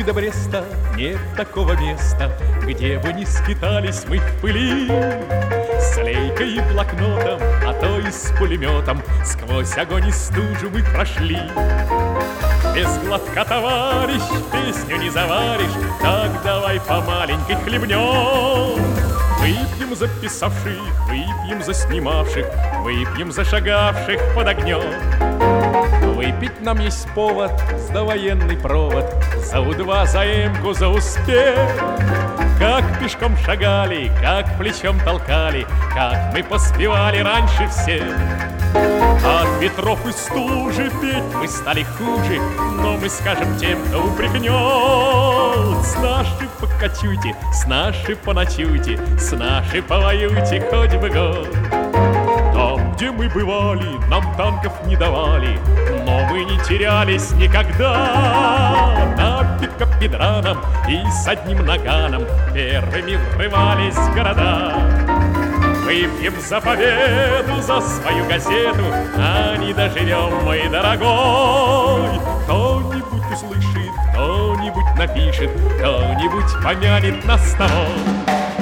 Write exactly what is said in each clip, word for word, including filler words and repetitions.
до Бреста нет такого места, где бы не скитались мы в пыли. С лейкой и блокнотом, а то и с пулеметом сквозь огонь и стужу мы прошли. Без глотка, товарищ, песню не заваришь, так давай по маленькой хлебнем. Выпьем за писавших, выпьем за снимавших, выпьем за шагавших под огнем. Выпить нам есть повод, за военный провод, за У-два, за Эмку, за успех. Как пешком шагали, как плечом толкали, как мы поспевали раньше всех. От ветров и стужи петь мы стали хуже, но мы скажем тем, кто упрекнет: с нашей покачуйте, с нашей поночуйте, с нашей повоюйте хоть бы год. Там, где мы бывали, нам танков не давали, но мы не терялись никогда. На пикап-педраном и с одним наганом первыми врывались в города. Выпьем за победу, за свою газету, а не доживем, мой дорогой. Кто-нибудь услышит, кто-нибудь напишет, кто-нибудь помянет нас с тобой.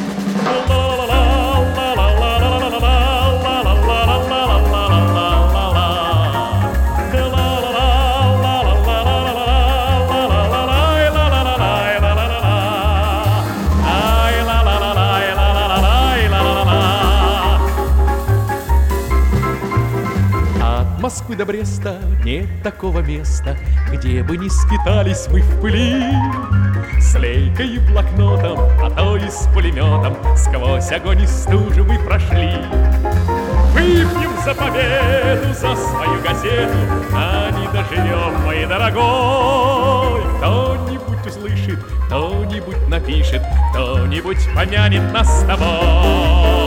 Москвы до Бреста нет такого места, где бы не скитались мы в пыли. С лейкой и блокнотом, а то и с пулеметом сквозь огонь и стужу мы прошли. Выпьем за победу, за свою газету, а не доживем, мой дорогой. Кто-нибудь услышит, кто-нибудь напишет, кто-нибудь помянет нас с тобой.